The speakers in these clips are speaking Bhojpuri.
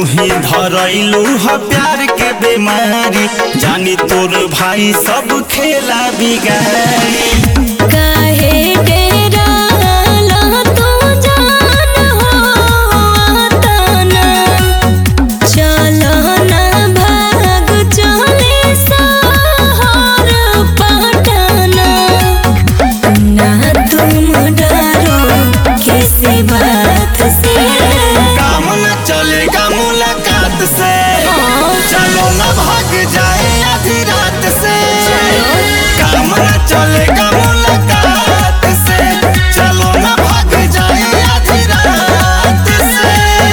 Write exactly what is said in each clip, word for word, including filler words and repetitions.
ही धरैलू ह प्यार के बीमारी, जानी तोर भाई सब खेला बिगाड़ी। काहे डेरा ला तू जान हो तना, चलो ना भाग चले शहर पटना। ना तुम डरो किसी बात से, काम न चलेगा मुलाकात से, चलो न भाग जाए आधी रात से। काम न चलेगा मुलाकात से, चलो न भाग जाए आधी रात से।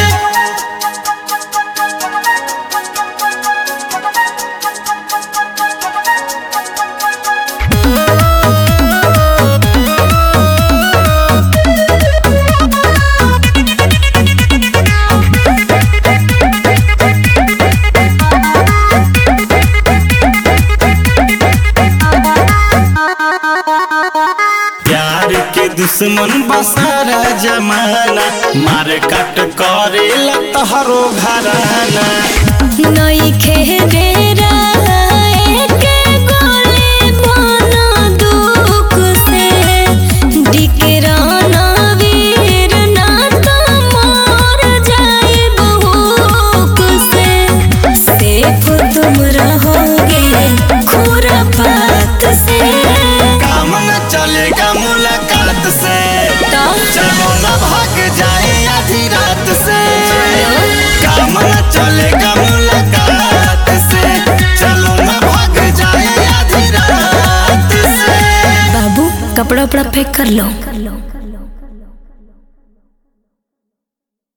प्यार के दुश्मन बसारा जमाना, मार काट करेला तोहरो घराना। नइखे डेरा एके गोली बना दुख से, डिकराना वीर ना तो मर जाइब हुक से। सिर्फ तुम रहोगे खुरापात से, काम न चलेगा मुलाकात से, चलो न भाग जाए आधी रात से। काम न चलेगा मुलाकात से, चलो न भाग जाए आधी रात से। बाबू कपड़ा उपड़ा पैक कर लो।